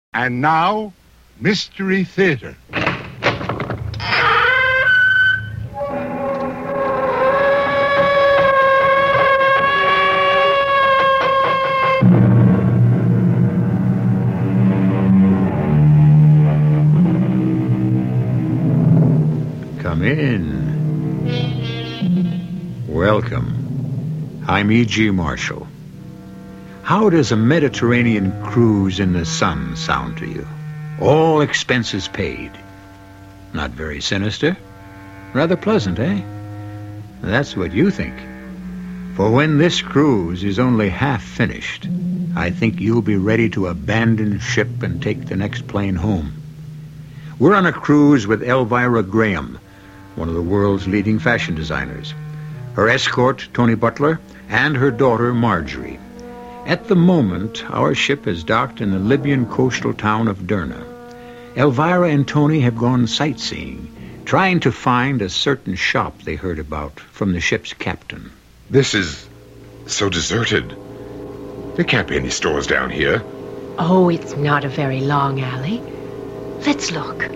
And now, Mystery Theater. Come in. Welcome. I'm E.G. Marshall. How does a Mediterranean cruise in the sun sound to you? All expenses paid. Not very sinister. Rather pleasant, eh? That's what you think. For when this cruise is only half finished, I think you'll be ready to abandon ship and take the next plane home. We're on a cruise with Elvira Graham, one of the world's leading fashion designers, her escort, Tony Butler, and her daughter, Marjorie. At the moment, our ship has docked in the Libyan coastal town of Derna. Elvira and Tony have gone sightseeing, trying to find a certain shop they heard about from the ship's captain. This is so deserted. There can't be any stores down here. Oh, it's not a very long alley. Let's look.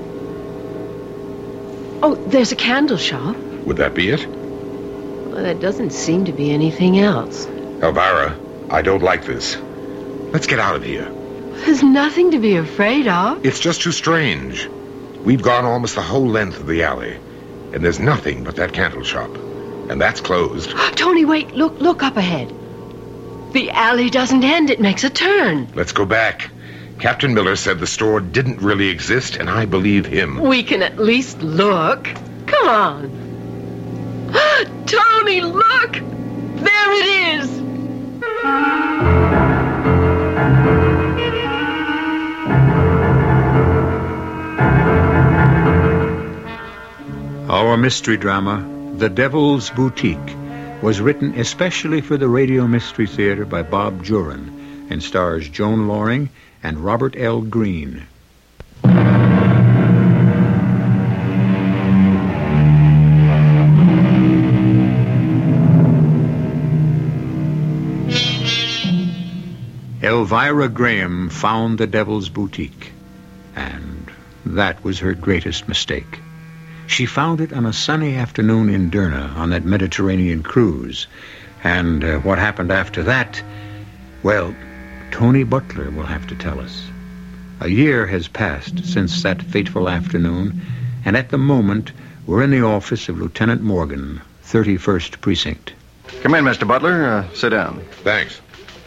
Oh, there's a candle shop. Would that be it? Well, there doesn't seem to be anything else. Elvira, I don't like this. Let's get out of here. There's nothing to be afraid of. It's just too strange. We've gone almost the whole length of the alley, and there's nothing but that candle shop. And that's closed. Tony, wait. Look up ahead. The alley doesn't end. It makes a turn. Let's go back. Captain Miller said the store didn't really exist, and I believe him. We can at least look. Come on. Tony, look! There it is! Our mystery drama, The Devil's Boutique, was written especially for the Radio Mystery Theater by Bob Jurin and stars Joan Loring and Robert L. Greene. Elvira Graham found the Devil's Boutique, and that was her greatest mistake. She found it on a sunny afternoon in Derna on that Mediterranean cruise, and what happened after that, well, Tony Butler will have to tell us. A year has passed since that fateful afternoon, and at the moment, we're in the office of Lieutenant Morgan, 31st Precinct. Come in, Mr. Butler. Sit down. Thanks.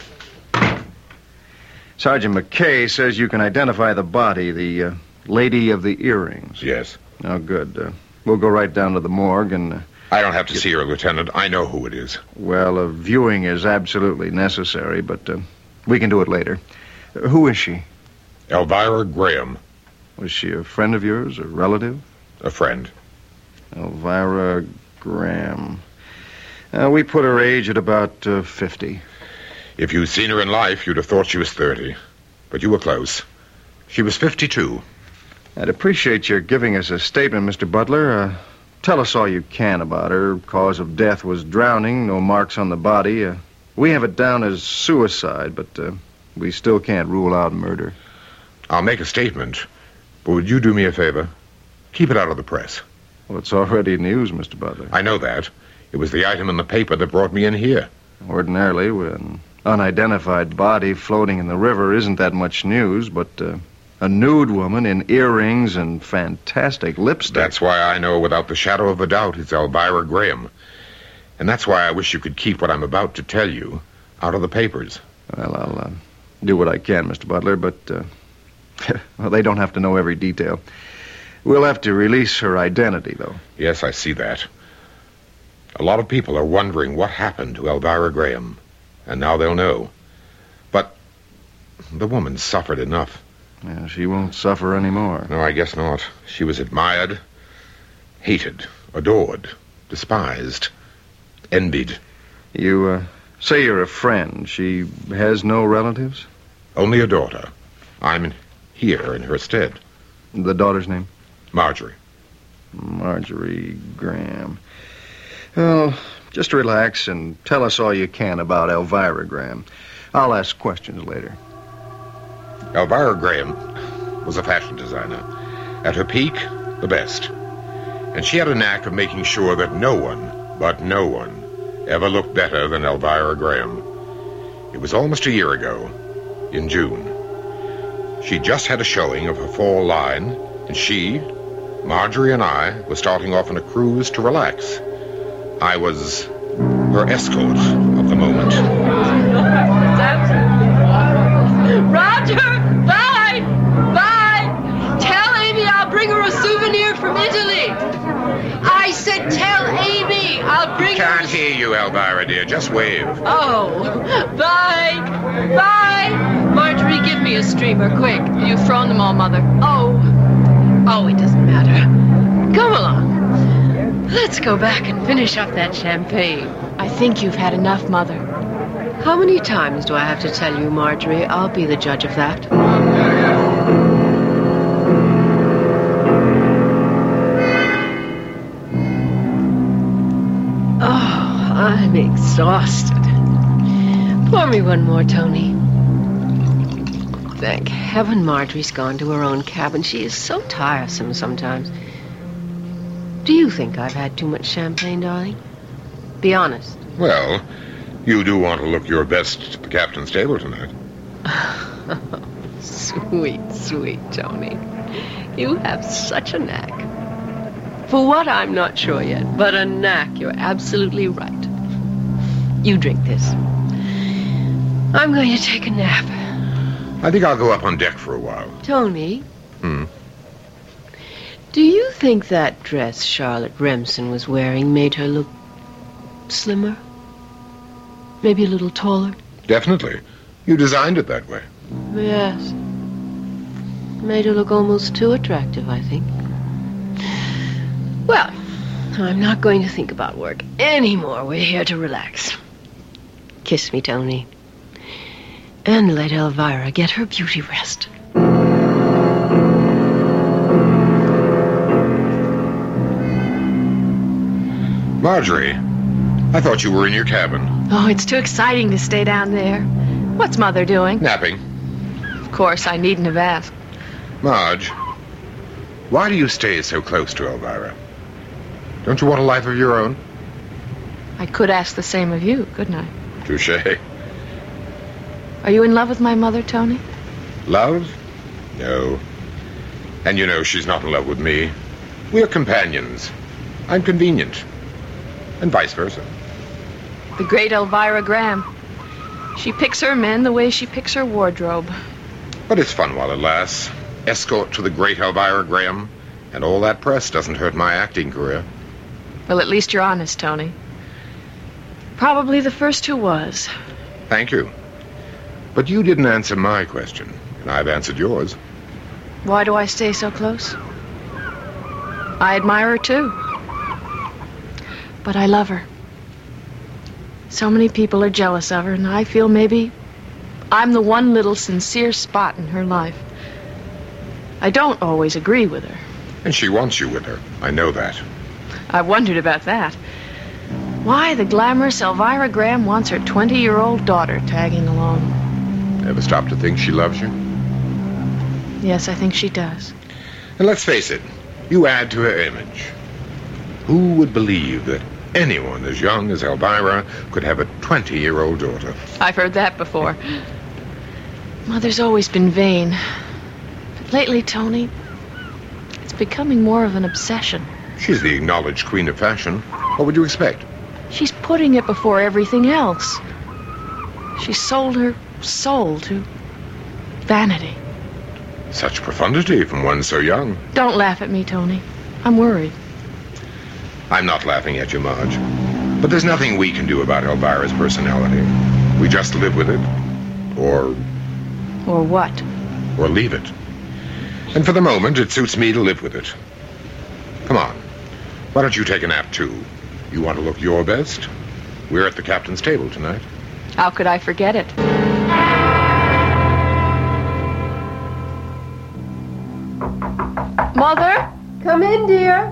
Sergeant McKay says you can identify the body, the lady of the earrings. Yes. Oh, good. We'll go right down to the morgue and... I don't have to see her, Lieutenant. I know who it is. Well, a viewing is absolutely necessary, but we can do it later. Who is she? Elvira Graham. Was she a friend of yours, a relative? A friend. Elvira Graham. We put her age at about 50. If you'd seen her in life, you'd have thought she was 30. But you were close. She was 52. I'd appreciate your giving us a statement, Mr. Butler. Tell us all you can about her. Cause of death was drowning, no marks on the body. We have it down as suicide, but we still can't rule out murder. I'll make a statement, but would you do me a favor? Keep it out of the press. Well, it's already news, Mr. Butler. I know that. It was the item in the paper that brought me in here. Ordinarily, when unidentified body floating in the river isn't that much news, but a nude woman in earrings and fantastic lipstick. That's why I know without the shadow of a doubt it's Elvira Graham. And that's why I wish you could keep what I'm about to tell you out of the papers. Well, I'll do what I can, Mr. Butler, but well, they don't have to know every detail. We'll have to release her identity, though. Yes, I see that. A lot of people are wondering what happened to Elvira Graham. And now they'll know. But the woman suffered enough. Yeah, she won't suffer anymore. No, I guess not. She was admired, hated, adored, despised, envied. You say you're a friend. She has no relatives? Only a daughter. I'm here in her stead. The daughter's name? Marjorie. Marjorie Graham. Well, just relax and tell us all you can about Elvira Graham. I'll ask questions later. Elvira Graham was a fashion designer. At her peak, the best. And she had a knack of making sure that no one, but no one, ever looked better than Elvira Graham. It was almost a year ago, in June. She just had a showing of her fall line, and she, Marjorie, and I were starting off on a cruise to relax. I was her escort of the moment. Roger! Bye! Bye! Tell Amy I'll bring her a souvenir from Italy. I said tell Amy I'll bring her... Can't hear you, Elvira, dear. Just wave. Oh, bye! Bye! Marjorie, give me a streamer, quick. You've thrown them all, Mother. Oh, it doesn't matter. Come along. Let's go back and finish up that champagne. I think you've had enough, Mother. How many times do I have to tell you, Marjorie? I'll be the judge of that. Oh, I'm exhausted. Pour me one more, Tony. Thank heaven Marjorie's gone to her own cabin. She is so tiresome sometimes. Do you think I've had too much champagne, darling? Be honest. Well, you do want to look your best at the captain's table tonight. Sweet, sweet Tony. You have such a knack. For what, I'm not sure yet, but a knack. You're absolutely right. You drink this. I'm going to take a nap. I think I'll go up on deck for a while. Tony? Hmm? Do you think that dress Charlotte Remsen was wearing made her look slimmer? Maybe a little taller? Definitely. You designed it that way. Yes. Made her look almost too attractive, I think. Well, I'm not going to think about work anymore. We're here to relax. Kiss me, Tony. And let Elvira get her beauty rest. Marjorie, I thought you were in your cabin. Oh, it's too exciting to stay down there. What's Mother doing? Napping. Of course, I needn't have asked. Marge, why do you stay so close to Elvira? Don't you want a life of your own? I could ask the same of you, couldn't I? Touché. Are you in love with my mother, Tony? Love? No. And you know she's not in love with me. We're companions. I'm convenient. And vice versa. The great Elvira Graham. She picks her men the way she picks her wardrobe. But it's fun while it lasts. Escort to the great Elvira Graham. And all that press doesn't hurt my acting career. Well, at least you're honest, Tony. Probably the first who was. Thank you. But you didn't answer my question, and I've answered yours. Why do I stay so close? I admire her, too. But I love her. So many people are jealous of her, and I feel maybe I'm the one little sincere spot in her life. I don't always agree with her. And she wants you with her. I know that. I wondered about that. Why the glamorous Elvira Graham wants her 20-year-old daughter tagging along. Ever stop to think she loves you? Yes, I think she does. And let's face it, you add to her image. Who would believe that anyone as young as Elvira could have a 20-year-old daughter? I've heard that before. Mother's always been vain. But lately, Tony, it's becoming more of an obsession. She's the acknowledged queen of fashion. What would you expect? She's putting it before everything else. She sold her soul to vanity. Such profundity from one so young. Don't laugh at me, Tony. I'm worried. I'm not laughing at you, Marge. But there's nothing we can do about Elvira's personality. We just live with it. Or what? Or leave it. And for the moment, it suits me to live with it. Come on. Why don't you take a nap, too? You want to look your best? We're at the captain's table tonight. How could I forget it? Mother? Come in, dear.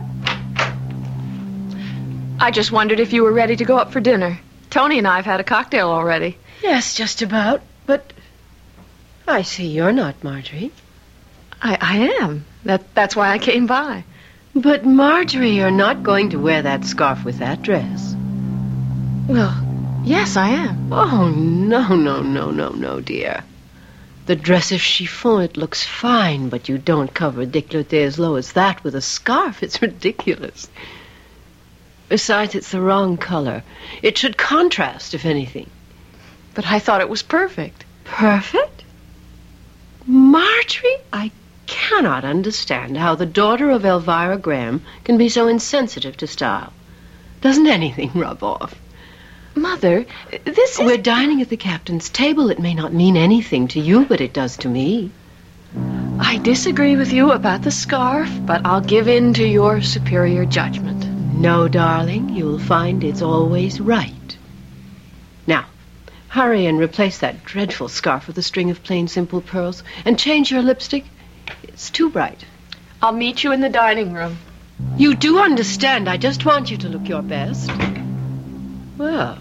I just wondered if you were ready to go up for dinner. Tony and I have had a cocktail already. Yes, just about. But I see you're not, Marjorie. I am. That's why I came by. But, Marjorie, you're not going to wear that scarf with that dress. Well, yes, I am. Oh, no, dear. The dress is chiffon. It looks fine, but you don't cover a décolleté as low as that with a scarf. It's ridiculous. Besides, it's the wrong color. It should contrast, if anything. But I thought it was perfect. Perfect? Marjorie, I cannot understand how the daughter of Elvira Graham can be so insensitive to style. Doesn't anything rub off? Mother, this is... We're dining at the captain's table. It may not mean anything to you, but it does to me. I disagree with you about the scarf, but I'll give in to your superior judgment. No, darling, you'll find it's always right. Now, hurry and replace that dreadful scarf with a string of plain, simple pearls, and change your lipstick. It's too bright. I'll meet you in the dining room. You do understand. I just want you to look your best. Well,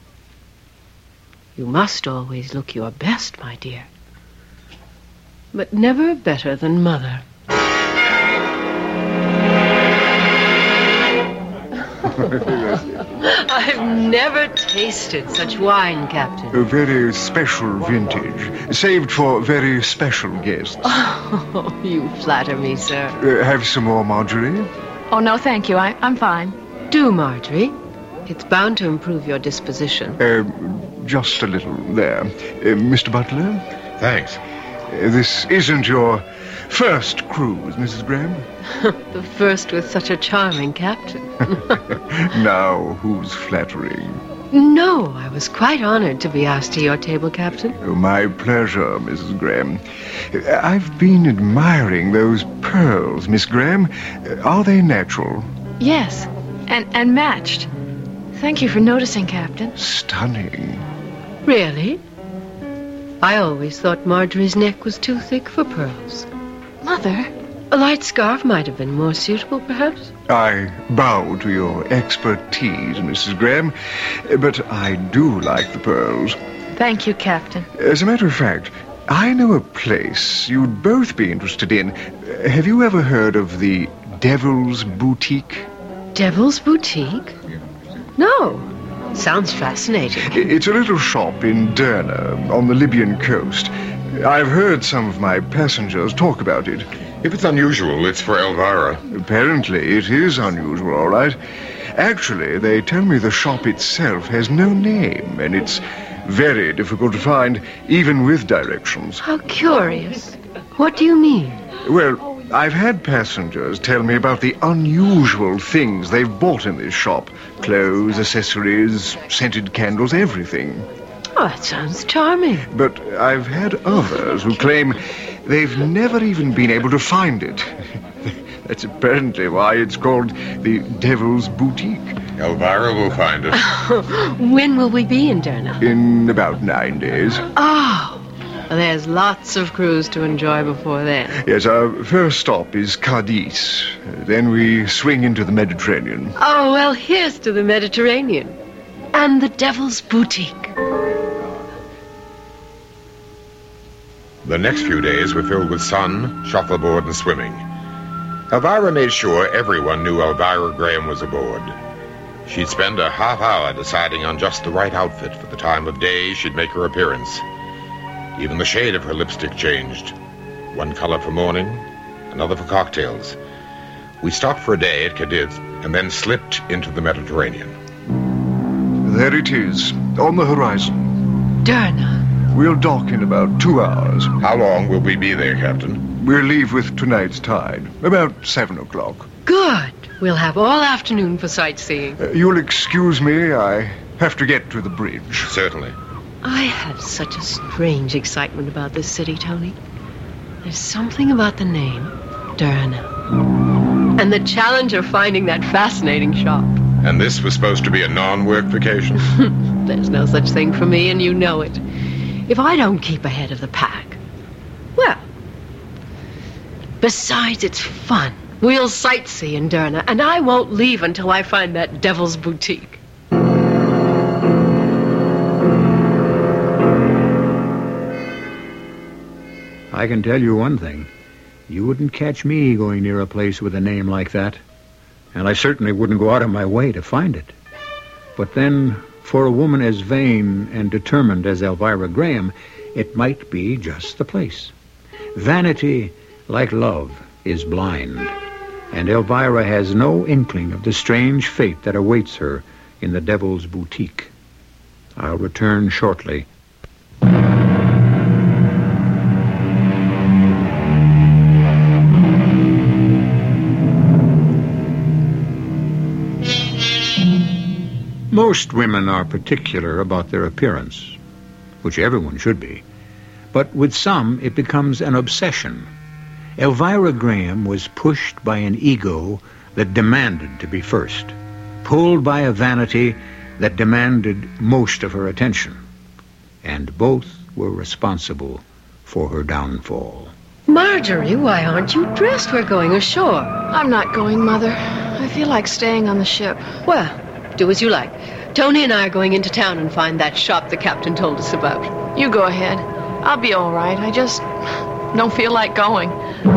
you must always look your best, my dear. But never better than Mother. I've never tasted such wine, Captain. A very special vintage, saved for very special guests. Oh, you flatter me, sir. Have some more, Marjorie? Oh, no, thank you. I'm fine. Do, Marjorie. It's bound to improve your disposition. Just a little there. Mr. Butler? Thanks. This isn't your first cruise, Mrs. Graham. The first with such a charming captain. Now, who's flattering? No, I was quite honored to be asked to your table, Captain. Oh, my pleasure, Mrs. Graham. I've been admiring those pearls, Miss Graham. Are they natural? Yes, and matched. Thank you for noticing, Captain. Stunning. Really? I always thought Marjorie's neck was too thick for pearls. Mother? A light scarf might have been more suitable, perhaps. I bow to your expertise, Mrs. Graham, but I do like the pearls. Thank you, Captain. As a matter of fact, I know a place you'd both be interested in. Have you ever heard of the Devil's Boutique? Devil's Boutique? No. Sounds fascinating. It's a little shop in Derna, on the Libyan coast. I've heard some of my passengers talk about it. If it's unusual, it's for Elvira. Apparently, it is unusual, all right. Actually, they tell me the shop itself has no name, and it's very difficult to find, even with directions. How curious. What do you mean? Well, I've had passengers tell me about the unusual things they've bought in this shop. Clothes, accessories, scented candles, everything. Oh, that sounds charming. But I've had others who claim they've never even been able to find it. That's apparently why it's called the Devil's Boutique. Elvira will find it. When will we be in Derna? In about 9 days. Oh, well, there's lots of cruise to enjoy before then. Yes, our first stop is Cadiz. Then we swing into the Mediterranean. Oh, well, here's to the Mediterranean. And the Devil's Boutique. The next few days were filled with sun, shuffleboard, and swimming. Elvira made sure everyone knew Elvira Graham was aboard. She'd spend a half hour deciding on just the right outfit for the time of day she'd make her appearance. Even the shade of her lipstick changed. One color for morning, another for cocktails. We stopped for a day at Cadiz and then slipped into the Mediterranean. There it is, on the horizon. Derna. We'll dock in about 2 hours. How long will we be there, Captain? We'll leave with tonight's tide, about 7 o'clock. Good. We'll have all afternoon for sightseeing. You'll excuse me, I have to get to the bridge. Certainly. I have such a strange excitement about this city, Tony. There's something about the name, Derna. And the challenge of finding that fascinating shop. And this was supposed to be a non-work vacation? There's no such thing for me, and you know it. If I don't keep ahead of the pack, well, besides, it's fun. We'll sightsee in Derna, and I won't leave until I find that Devil's Boutique. I can tell you one thing. You wouldn't catch me going near a place with a name like that. And I certainly wouldn't go out of my way to find it. But then, for a woman as vain and determined as Elvira Graham, it might be just the place. Vanity, like love, is blind. And Elvira has no inkling of the strange fate that awaits her in the Devil's Boutique. I'll return shortly. Most women are particular about their appearance, which everyone should be. But with some, it becomes an obsession. Elvira Graham was pushed by an ego that demanded to be first, pulled by a vanity that demanded most of her attention. And both were responsible for her downfall. Marjorie, why aren't you dressed? We're going ashore. I'm not going, Mother. I feel like staying on the ship. Well, do as you like. Tony and I are going into town and find that shop the captain told us about. You go ahead. I'll be all right. I just don't feel like going.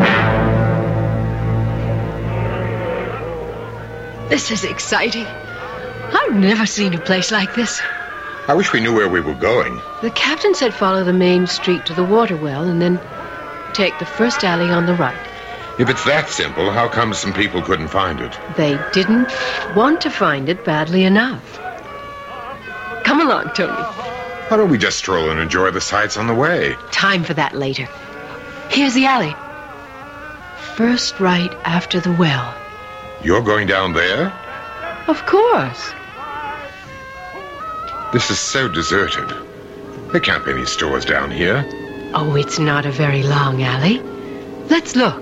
This is exciting. I've never seen a place like this. I wish we knew where we were going. The captain said follow the main street to the water well and then take the first alley on the right. If it's that simple, how come some people couldn't find it? They didn't want to find it badly enough. Come along, Tony. Why don't we just stroll and enjoy the sights on the way? Time for that later. Here's the alley. First right after the well. You're going down there? Of course. This is so deserted. There can't be any stores down here. Oh, it's not a very long alley. Let's look.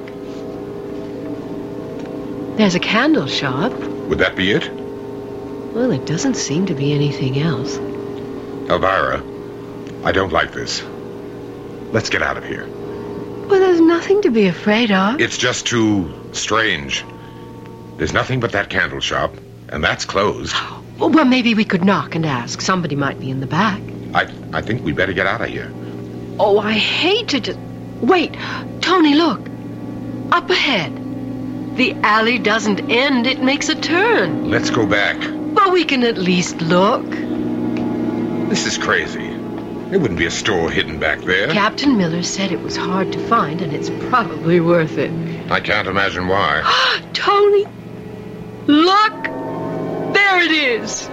There's a candle shop. Would that be it? Well, it doesn't seem to be anything else. Elvira, I don't like this. Let's get out of here. Well, there's nothing to be afraid of. It's just too strange. There's nothing but that candle shop, and that's closed. Well, maybe we could knock and ask. Somebody might be in the back. I think we'd better get out of here. Oh, I hate to just... Wait, Tony, look. Up ahead. The alley doesn't end, it makes a turn. Let's go back. But we can at least look. This is crazy. There wouldn't be a store hidden back there. Captain Miller said it was hard to find, and it's probably worth it. I can't imagine why. Tony, look! There it is!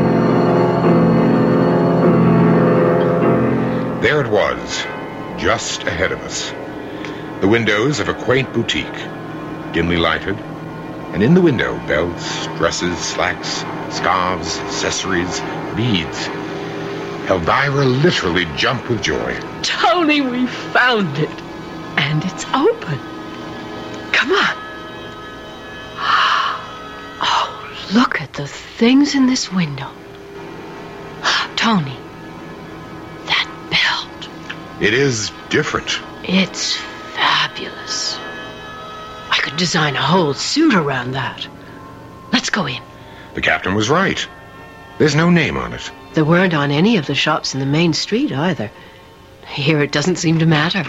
There it was, just ahead of us. The windows of a quaint boutique, dimly lighted, and in the window, belts, dresses, slacks, scarves, accessories, beads. Elvira literally jumped with joy. Tony, we found it. And it's open. Come on. Oh, look at the things in this window. Tony, that belt. It is different. It's fabulous. I could design a whole suit around that. Let's go in. The captain was right. There's no name on it. There weren't on any of the shops in the main street either. Here it doesn't seem to matter.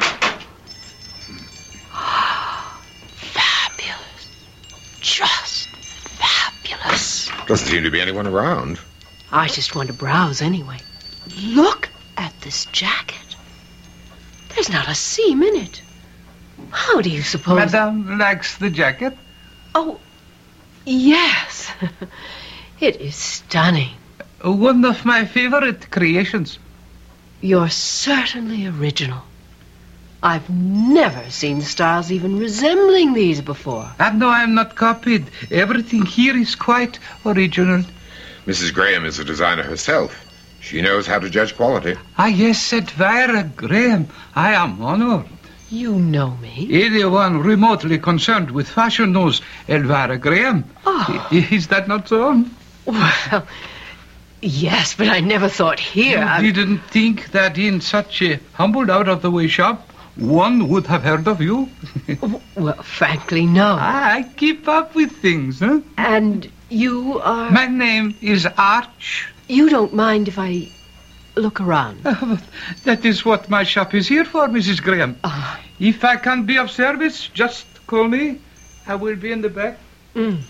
Fabulous. Just fabulous. Doesn't seem to be anyone around. I just want to browse anyway. Look at this jacket. There's not a seam in it. How do you suppose... Madame likes the jacket? Oh, yes. It is stunning. One of my favorite creations. You're certainly original. I've never seen styles even resembling these before. No, I'm not copied. Everything here is quite original. Mrs. Graham is a designer herself. She knows how to judge quality. Yes, Elvira Graham. I am honored. You know me. Anyone remotely concerned with fashion knows Elvira Graham. Oh. Is that not so? Well, yes, but I never thought here... You didn't think that in such a humbled, out-of-the-way shop, one would have heard of you? Well, frankly, no. I keep up with things, huh? And you are... My name is Arch. You don't mind if I look around. That is what my shop is here for, Mrs. Graham. If I can be of service, just call me. I will be in the back. Oh,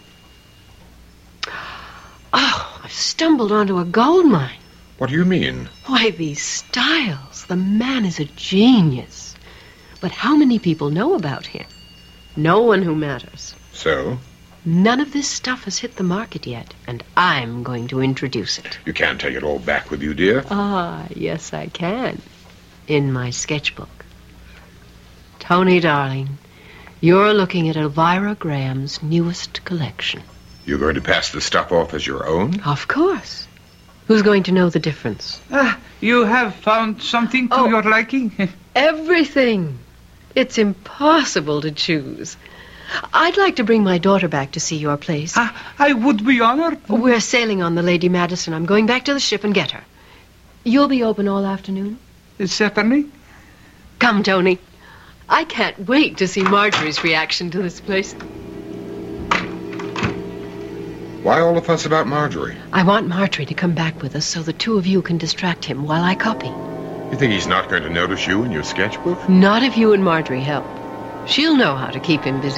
I've stumbled onto a gold mine. What do you mean? Why, these styles. The man is a genius. But how many people know about him? No one who matters. So? None of this stuff has hit the market yet, and I'm going to introduce it. You can't take it all back with you, dear. Yes, I can. In my sketchbook. Tony, darling, you're looking at Elvira Graham's newest collection. You're going to pass the stuff off as your own? Of course. Who's going to know the difference? You have found something to your liking? Everything. It's impossible to choose. I'd like to bring my daughter back to see your place. I would be honored. We're sailing on the Lady Madison. I'm going back to the ship and get her. You'll be open all afternoon? Certainly. Come, Tony. I can't wait to see Marjorie's reaction to this place. Why all the fuss about Marjorie? I want Marjorie to come back with us so the two of you can distract him while I copy. You think he's not going to notice you in your sketchbook? Not if you and Marjorie help. She'll know how to keep him busy.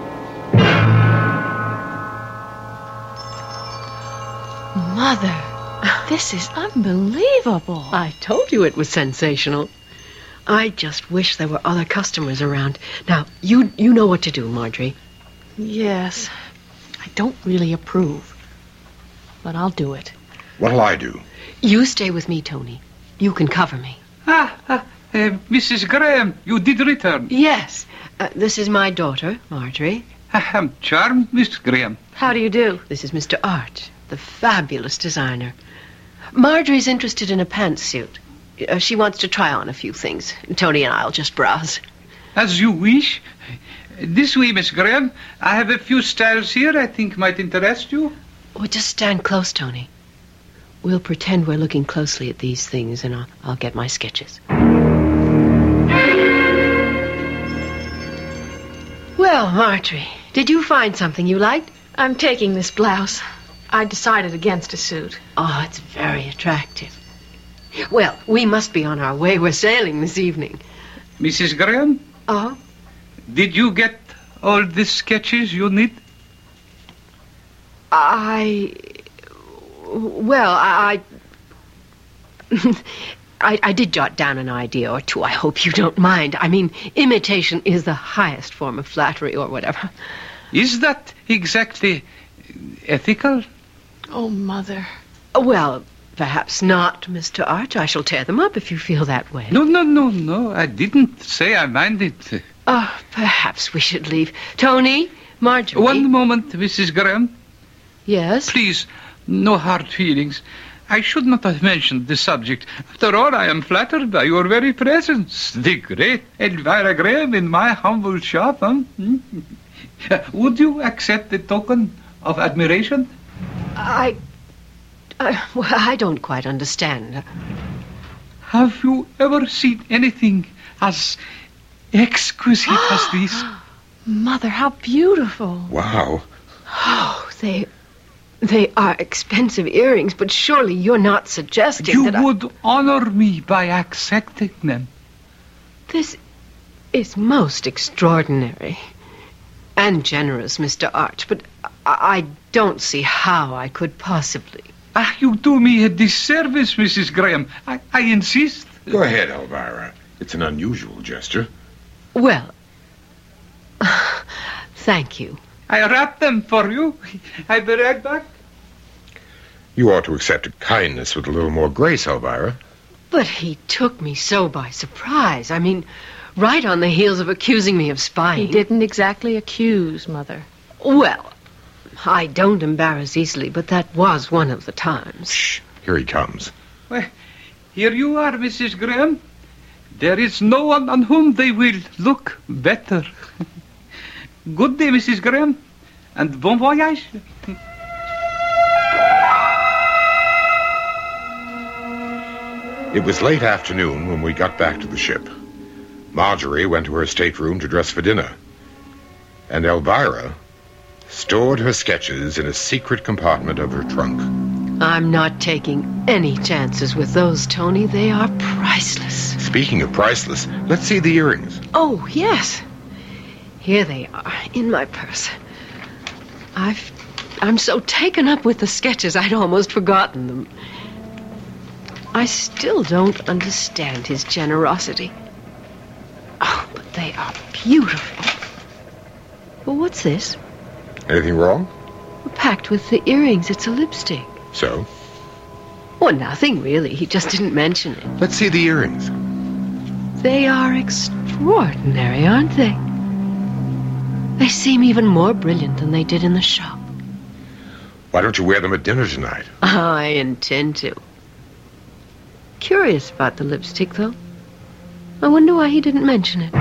Mother, this is unbelievable. I told you it was sensational. I just wish there were other customers around. Now, you know what to do, Marjorie. Yes. I don't really approve, but I'll do it. What'll I do? You stay with me, Tony. You can cover me. Mrs. Graham, you did return. Yes. This is my daughter, Marjorie. I am charmed, Miss Graham. How do you do? This is Mr. Arch, the fabulous designer. Marjorie's interested in a pantsuit. She wants to try on a few things. Tony and I'll just browse. As you wish. This way, Miss Graham. I have a few styles here I think might interest you. Oh, just stand close, Tony. We'll pretend we're looking closely at these things, and I'll get my sketches. Well, Marjorie, did you find something you liked? I'm taking this blouse. I decided against a suit. Oh, it's very attractive. Well, we must be on our way. We're sailing this evening. Mrs. Graham? Oh? Did you get all the sketches you need? I did jot down an idea or two. I hope you don't mind. I mean, imitation is the highest form of flattery or whatever. Is that exactly ethical? Oh, Mother. Well, perhaps not, Mr. Arch. I shall tear them up if you feel that way. No. I didn't say I minded. Perhaps we should leave. Tony, Marjorie. One moment, Mrs. Graham. Yes? Please, no hard feelings. I should not have mentioned the subject. After all, I am flattered by your very presence. The great Elvira Graham in my humble shop, huh? Would you accept the token of admiration? I don't quite understand. Have you ever seen anything as exquisite as this? Mother, how beautiful. Wow. Oh, they are expensive earrings, but surely you're not suggesting You that would honor me by accepting them. This is most extraordinary and generous, Mr. Arch, but I don't see how I could possibly. You do me a disservice, Mrs. Graham. I insist. Go ahead, Elvira. It's an unusual gesture. Well, thank you. I wrap them for you. I'll be right back. You ought to accept a kindness with a little more grace, Elvira. But he took me so by surprise. I mean, right on the heels of accusing me of spying. He didn't exactly accuse, Mother. Well, I don't embarrass easily, but that was one of the times. Shh, here he comes. Well, here you are, Mrs. Graham. There is no one on whom they will look better. Good day, Mrs. Graham, and bon voyage. It was late afternoon when we got back to the ship. Marjorie went to her stateroom to dress for dinner, and Elvira stored her sketches in a secret compartment of her trunk. I'm not taking any chances with those, Tony. They are priceless. Speaking of priceless, let's see the earrings. Oh, yes. Here they are, in my purse. I'm so taken up with the sketches, I'd almost forgotten them. I still don't understand his generosity. Oh, but they are beautiful. Well, what's this? Anything wrong? Packed with the earrings. It's a lipstick. So? Well, nothing, really. He just didn't mention it. Let's see the earrings. They are extraordinary, aren't they? They seem even more brilliant than they did in the shop. Why don't you wear them at dinner tonight? I intend to. Curious about the lipstick, though. I wonder why he didn't mention it.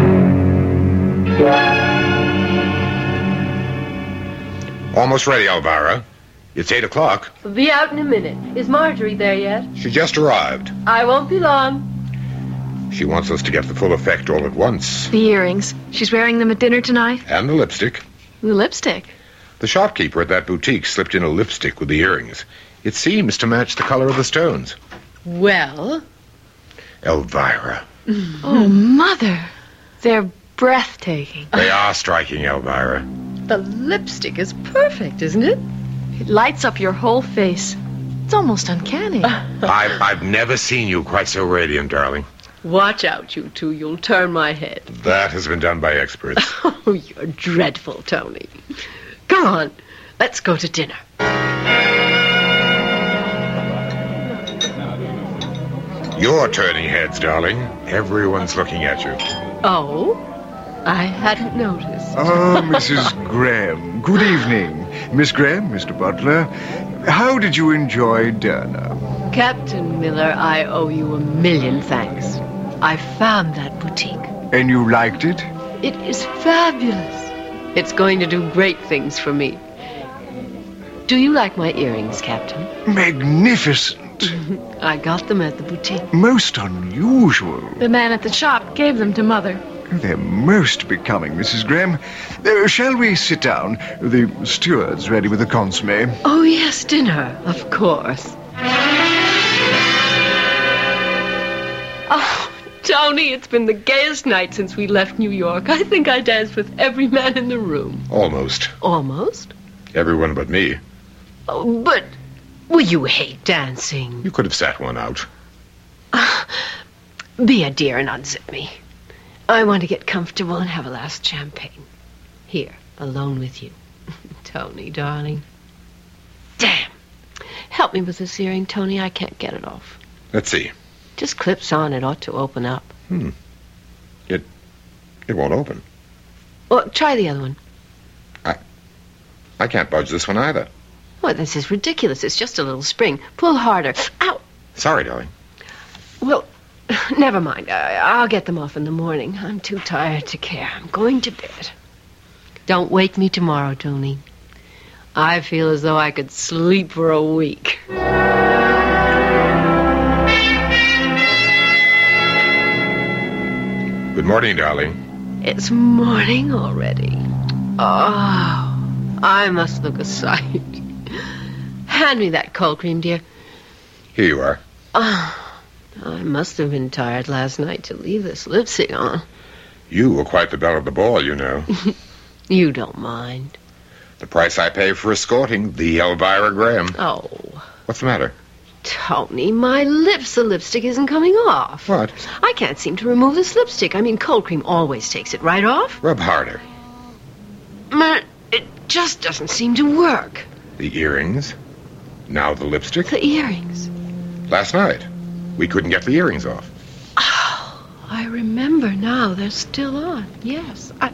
Almost ready, Elvira. It's 8 o'clock. We'll be out in a minute. Is Marjorie there yet? She just arrived. I won't be long. She wants us to get the full effect all at once. The earrings. She's wearing them at dinner tonight? And the lipstick. The lipstick? The shopkeeper at that boutique slipped in a lipstick with the earrings. It seems to match the color of the stones. Well? Elvira. Oh, Mother. They're breathtaking. They are striking, Elvira. The lipstick is perfect, isn't it? It lights up your whole face. It's almost uncanny. I've never seen you quite so radiant, darling. Watch out, you two. You'll turn my head. That has been done by experts. Oh, you're dreadful, Tony. Come on. Let's go to dinner. You're turning heads, darling. Everyone's looking at you. Oh? I hadn't noticed. Ah, Mrs. Graham. Good evening. Miss Graham, Mr. Butler. How did you enjoy Derna? Captain Miller, I owe you a million thanks. I found that boutique. And you liked it? It is fabulous. It's going to do great things for me. Do you like my earrings, Captain? Magnificent. I got them at the boutique. Most unusual. The man at the shop gave them to Mother. They're most becoming, Mrs. Graham. Shall we sit down? The steward's ready with the consomme. Oh, yes, dinner, of course. Oh, Tony, it's been the gayest night since we left New York. I think I danced with every man in the room. Almost. Almost? Everyone but me. Oh, but... Well, you hate dancing. You could have sat one out. Be a dear and unzip me. I want to get comfortable and have a last champagne. Here, alone with you. Tony, darling. Damn. Help me with this earring, Tony. I can't get it off. Let's see. Just clips on. It ought to open up. It won't open. Well, try the other one. I can't budge this one either. Well, this is ridiculous. It's just a little spring. Pull harder. Ow! Sorry, darling. Well, never mind. I'll get them off in the morning. I'm too tired to care. I'm going to bed. Don't wake me tomorrow, Tony. I feel as though I could sleep for a week. Good morning, darling. It's morning already. Oh, I must look a sight. Hand me that cold cream, dear. Here you are. Oh, I must have been tired last night to leave this lipstick on. You were quite the belle of the ball, you know. You don't mind. The price I pay for escorting the Elvira Graham. Oh. What's the matter? Tony, my lips, the lipstick isn't coming off. What? I can't seem to remove this lipstick. I mean, cold cream always takes it right off. Rub harder. It just doesn't seem to work. The earrings. Now the lipstick. The earrings. Last night, we couldn't get the earrings off. Oh, I remember now. They're still on. Yes. I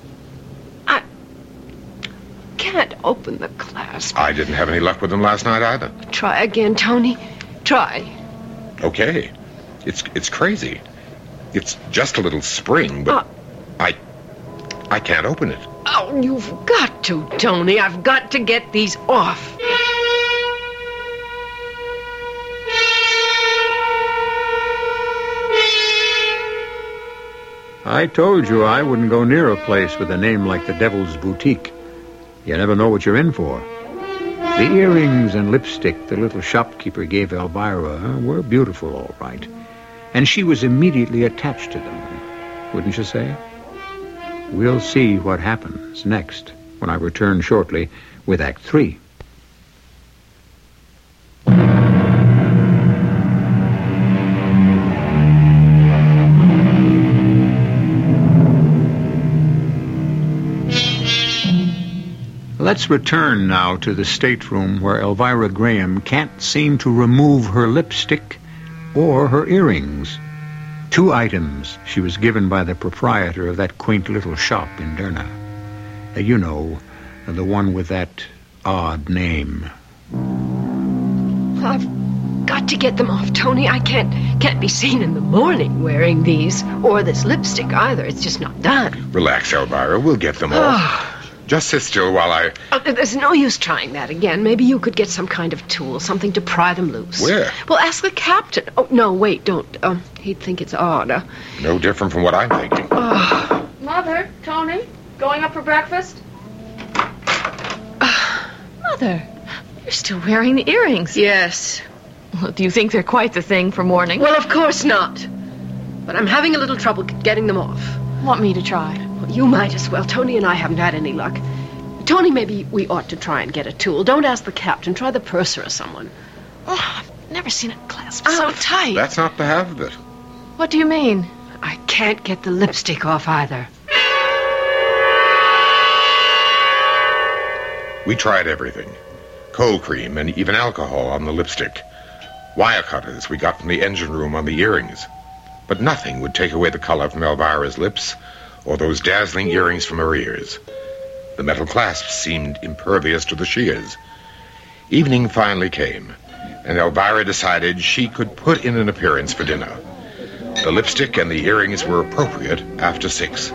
can't open the clasp. I didn't have any luck with them last night either. Try again, Tony. Try. Okay. It's crazy. It's just a little spring, but I can't open it. Oh, you've got to, Tony. I've got to get these off. I told you I wouldn't go near a place with a name like the Devil's Boutique. You never know what you're in for. The earrings and lipstick the little shopkeeper gave Elvira were beautiful, all right. And she was immediately attached to them, wouldn't you say? We'll see what happens next when I return shortly with Act 3. Let's return now to the stateroom where Elvira Graham can't seem to remove her lipstick or her earrings. 2 items she was given by the proprietor of that quaint little shop in Derna. You know, the one with that odd name. I've got to get them off, Tony. I can't be seen in the morning wearing these, or this lipstick either. It's just not done. Relax, Elvira. We'll get them off. Just sit still while I... There's no use trying that again. Maybe you could get some kind of tool, something to pry them loose. Where? Well, ask the captain. Oh, no, wait, don't. He'd think it's odd. No different from what I'm thinking. Mother, Tony, going up for breakfast? Mother, you're still wearing the earrings. Yes. Well, do you think they're quite the thing for morning? Well, of course not. But I'm having a little trouble getting them off. Want me to try? Well, you might as well. Tony and I haven't had any luck. Tony, maybe we ought to try and get a tool. Don't ask the captain. Try the purser or someone. Oh, I've never seen it clasped so tight. That's not the half of it. What do you mean? I can't get the lipstick off either. We tried everything. Cold cream and even alcohol on the lipstick. Wire cutters we got from the engine room on the earrings. But nothing would take away the color from Elvira's lips or those dazzling earrings from her ears. The metal clasps seemed impervious to the shears. Evening finally came, and Elvira decided she could put in an appearance for dinner. The lipstick and the earrings were appropriate after 6.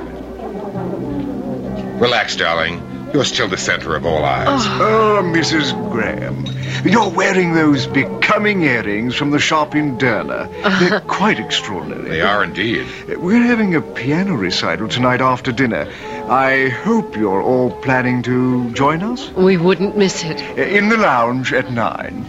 Relax, darling. You're still the center of all eyes. Oh, Mrs. Graham, you're wearing those becoming earrings from the shop in Derna. They're quite extraordinary. They are indeed. We're having a piano recital tonight after dinner. I hope you're all planning to join us. We wouldn't miss it. In the lounge at 9.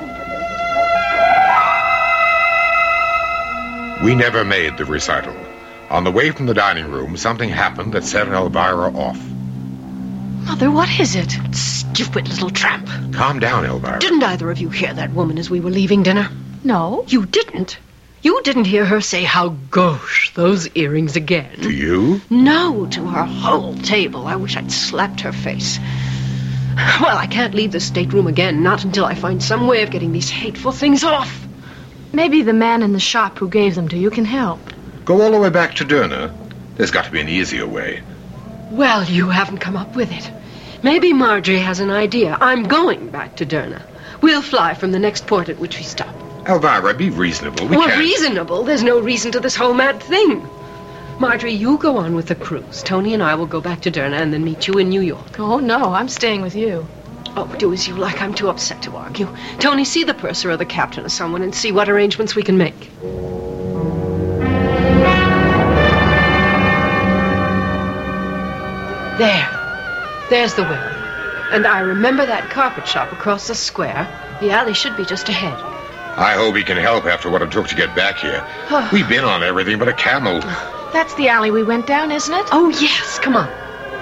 We never made the recital. On the way from the dining room, something happened that set Elvira off. Mother, what is it? Stupid little tramp. Calm down, Elvira. Didn't either of you hear that woman as we were leaving dinner? No. You didn't? You didn't hear her say, how gauche, those earrings again? To you? No, to her whole table. I wish I'd slapped her face. Well, I can't leave the stateroom again, not until I find some way of getting these hateful things off. Maybe the man in the shop who gave them to you can help. Go all the way back to Derna. There's got to be an easier way. Well, you haven't come up with it. Maybe Marjorie has an idea. I'm going back to Derna. We'll fly from the next port at which we stop. Elvira, be reasonable. We Well, can't... reasonable? There's no reason to this whole mad thing. Marjorie, you go on with the cruise. Tony and I will go back to Derna and then meet you in New York. Oh, no, I'm staying with you. Oh, do as you like. I'm too upset to argue. Tony, see the purser or the captain or someone and see what arrangements we can make. There's the will. And I remember that carpet shop across the square. The alley should be just ahead. I hope he can help after what it took to get back here. We've been on everything but a camel. That's the alley we went down, isn't it? Oh, yes. Come on.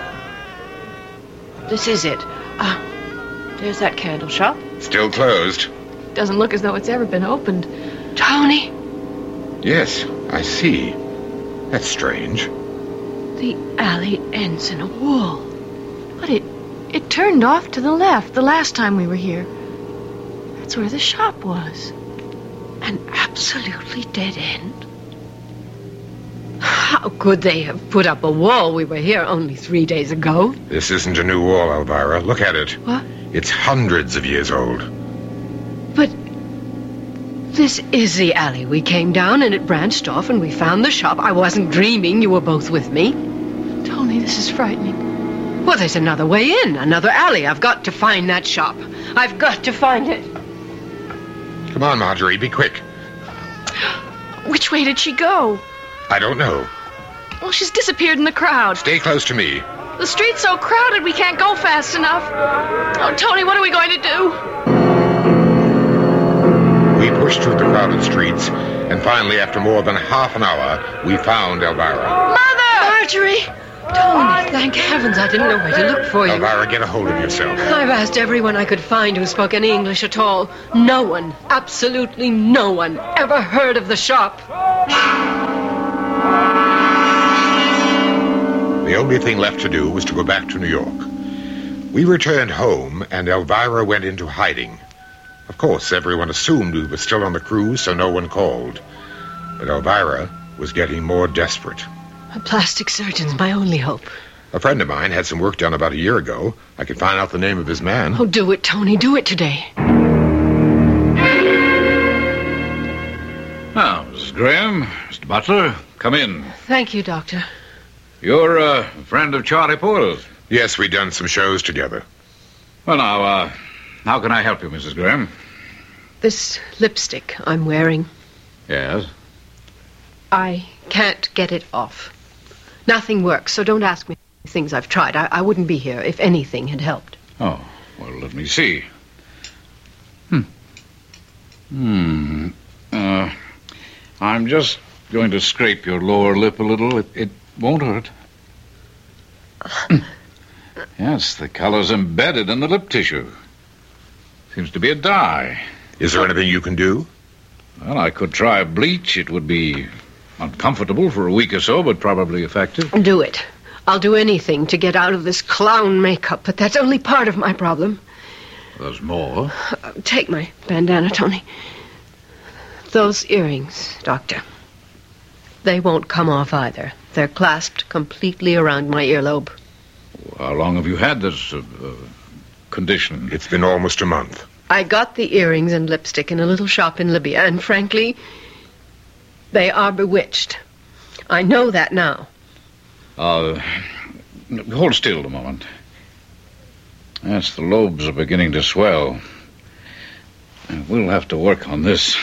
This is it. There's that candle shop. Still closed. Doesn't look as though it's ever been opened. Tony. Yes, I see. That's strange. The alley ends in a wall. But it turned off to the left the last time we were here. That's where the shop was. An absolutely dead end. How could they have put up a wall? We were here only 3 days ago. This isn't a new wall, Elvira. Look at it. What? It's hundreds of years old. But this is the alley we came down, and it branched off, and we found the shop. I wasn't dreaming. You were both with me. Tony, this is frightening. Well, there's another way in, another alley. I've got to find that shop. I've got to find it. Come on, Marjorie, be quick. Which way did she go? I don't know. Well, she's disappeared in the crowd. Stay close to me. The street's so crowded we can't go fast enough. Oh, Tony, what are we going to do? We pushed through the crowded streets, and finally, after more than half an hour, we found Elvira. Mother! Marjorie! Tony, thank heavens I didn't know where to look for you. Elvira, get a hold of yourself. I've asked everyone I could find who spoke any English at all. No one, absolutely no one, ever heard of the shop. The only thing left to do was to go back to New York. We returned home, and Elvira went into hiding. Of course, everyone assumed we were still on the cruise, so no one called. But Elvira was getting more desperate. A plastic surgeon's my only hope. A friend of mine had some work done about a year ago. I could find out the name of his man. Oh, do it, Tony. Do it today. Now, Mrs. Graham, Mr. Butler, come in. Thank you, Doctor. You're a friend of Charlie Porter's. Yes, we'd done some shows together. Well, now, how can I help you, Mrs. Graham? This lipstick I'm wearing, Yes? I can't get it off. Nothing works, so don't ask me things I've tried. I wouldn't be here if anything had helped. Oh, well, let me see. I'm just going to scrape your lower lip a little. It won't hurt. Yes, the color's embedded in the lip tissue. Seems to be a dye. Is there anything you can do? Well, I could try bleach. It would be uncomfortable for a week or so, but probably effective. Do it. I'll do anything to get out of this clown makeup, but that's only part of my problem. There's more. Take my bandana, Tony. Those earrings, Doctor. They won't come off either. They're clasped completely around my earlobe. How long have you had this condition? It's been almost a month. I got the earrings and lipstick in a little shop in Libya, and frankly, they are bewitched. I know that now. Hold still a moment. Yes, the lobes are beginning to swell. We'll have to work on this.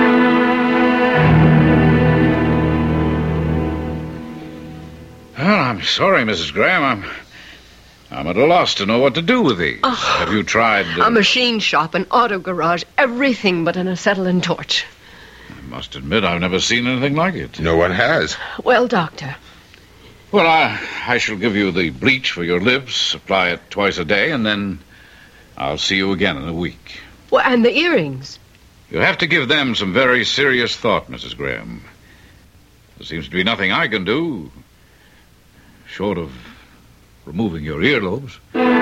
Well, I'm sorry, Mrs. Graham. I'm at a loss to know what to do with these. Oh, have you tried... A machine shop, an auto garage, everything but an acetylene torch. I must admit I've never seen anything like it. No one has. Well, Doctor. Well, I shall give you the bleach for your lips, apply it twice a day, and then I'll see you again in a week. Well, and the earrings? You have to give them some very serious thought, Mrs. Graham. There seems to be nothing I can do, short of removing your earlobes.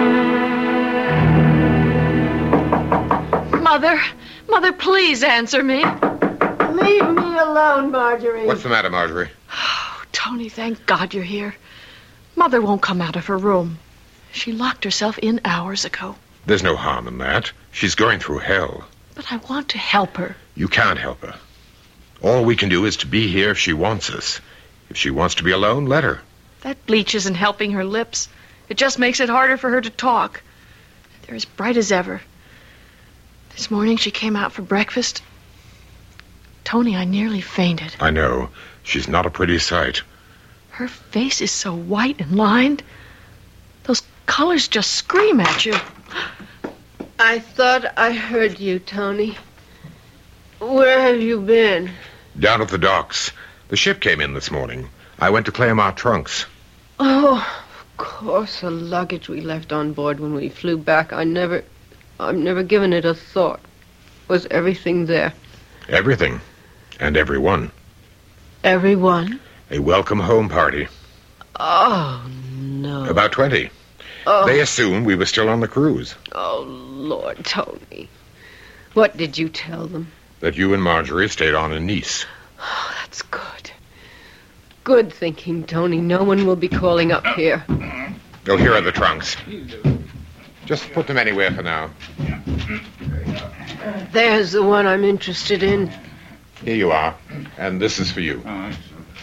Mother, please answer me. Leave me alone, Marjorie. What's the matter, Marjorie? Oh, Tony, thank God you're here. Mother won't come out of her room. She locked herself in hours ago. There's no harm in that. She's going through hell. But I want to help her. You can't help her. All we can do is to be here if she wants us. If she wants to be alone, let her. That bleach isn't helping her lips. It just makes it harder for her to talk. They're as bright as ever. This morning she came out for breakfast. Tony, I nearly fainted. I know. She's not a pretty sight. Her face is so white and lined. Those colors just scream at you. I thought I heard you, Tony. Where have you been? Down at the docks. The ship came in this morning. I went to claim our trunks. Oh, of course, the luggage we left on board when we flew back. I've never given it a thought. Was everything there? Everything. And everyone. Everyone? A welcome home party. Oh, no. About 20. Oh. They assumed we were still on the cruise. Oh, Lord, Tony. What did you tell them? That you and Marjorie stayed on in Nice. Oh, that's good. Good thinking, Tony. No one will be calling up here. Oh, here are the trunks. Just put them anywhere for now. There's the one I'm interested in. Here you are. And this is for you. Oh,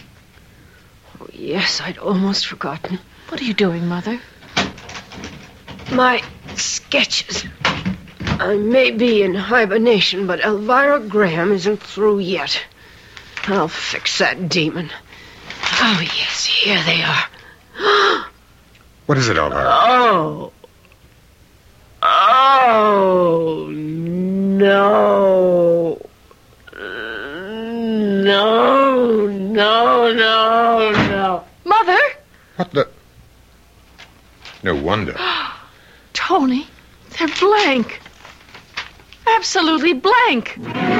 yes, I'd almost forgotten. What are you doing, Mother? My sketches. I may be in hibernation, but Elvira Graham isn't through yet. I'll fix that demon. Oh, yes, here they are. What is it, Elvira? Oh. Oh, no. No. Mother? What the... No wonder. Tony, they're blank. Absolutely blank.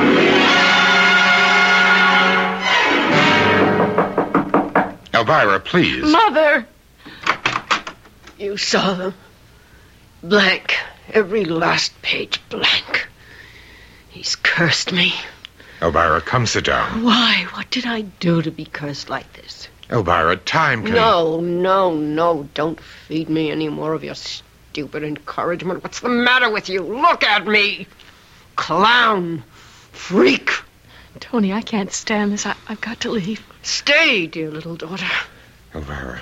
Elvira, please. Mother! You saw them. Blank. Every last page blank. He's cursed me. Elvira, come sit down. Why? What did I do to be cursed like this? Elvira, time can... No. Don't feed me any more of your stupid encouragement. What's the matter with you? Look at me. Clown. Freak. Tony, I can't stand this. I've got to leave. Stay, dear little daughter. Elvira.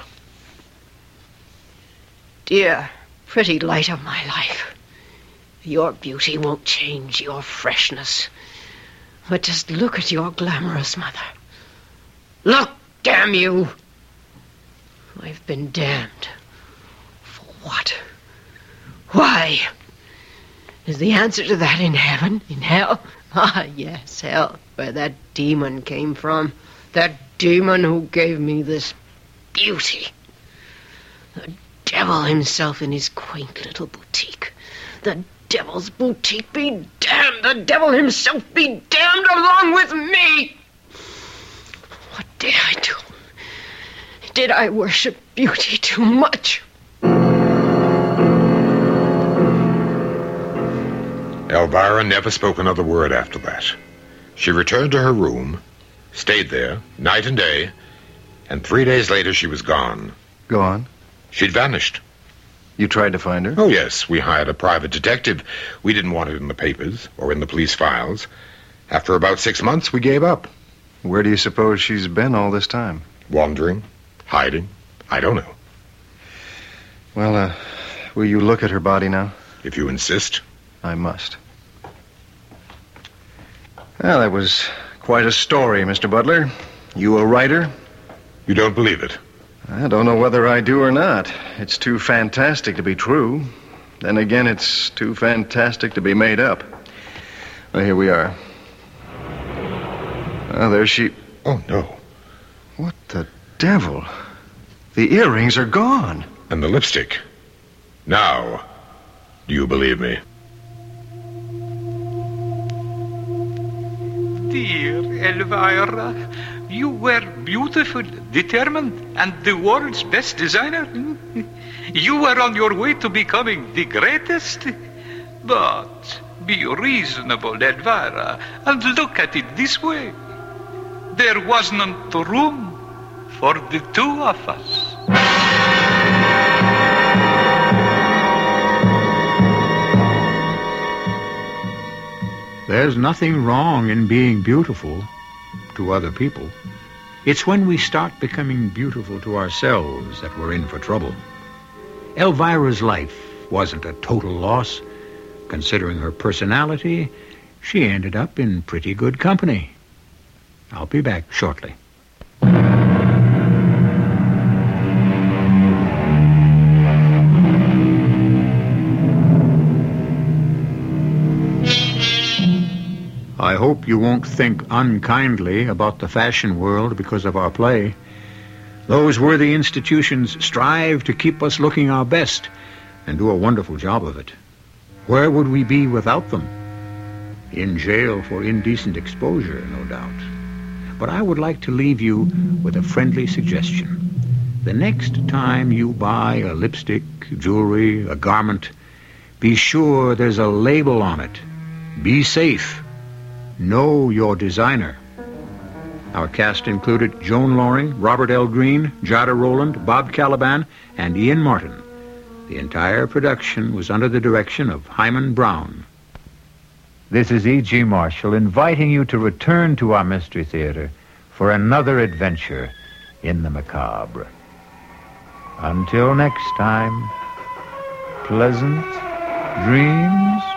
Dear, pretty light of my life. Your beauty won't change your freshness. But just look at your glamorous mother. Look, damn you! I've been damned. For what? Why? Is the answer to that in heaven? In hell? Ah, yes, hell, where that demon came from. That demon who gave me this beauty. The devil himself in his quaint little boutique. The devil's boutique be damned. The devil himself be damned along with me. What did I do? Did I worship beauty too much? Elvira never spoke another word after that. She returned to her room, stayed there, night and day, and 3 days later she was gone. Gone? She'd vanished. You tried to find her? Oh, yes. We hired a private detective. We didn't want it in the papers or in the police files. After about 6 months, we gave up. Where do you suppose she's been all this time? Wandering, hiding. I don't know. Well, will you look at her body now? If you insist. I must. Well, that was quite a story, Mr. Butler. You a writer? You don't believe it? I don't know whether I do or not. It's too fantastic to be true. Then again, it's too fantastic to be made up. Well, here we are. Oh, there she... Oh, no. What the devil? The earrings are gone. And the lipstick. Now, do you believe me? Dear Elvira, you were beautiful, determined, and the world's best designer. You were on your way to becoming the greatest. But be reasonable, Elvira, and look at it this way. There wasn't room for the two of us. There's nothing wrong in being beautiful to other people. It's when we start becoming beautiful to ourselves that we're in for trouble. Elvira's life wasn't a total loss. Considering her personality, she ended up in pretty good company. I'll be back shortly. I hope you won't think unkindly about the fashion world because of our play. Those worthy institutions strive to keep us looking our best and do a wonderful job of it. Where would we be without them? In jail for indecent exposure, no doubt. But I would like to leave you with a friendly suggestion. The next time you buy a lipstick, jewelry, a garment, be sure there's a label on it. Be safe. Know your designer. Our cast included Joan Loring, Robert L. Greene, Jada Rowland, Bob Caliban, and Ian Martin. The entire production was under the direction of Hyman Brown. This is E.G. Marshall inviting you to return to our Mystery Theater for another adventure in the macabre. Until next time, pleasant dreams.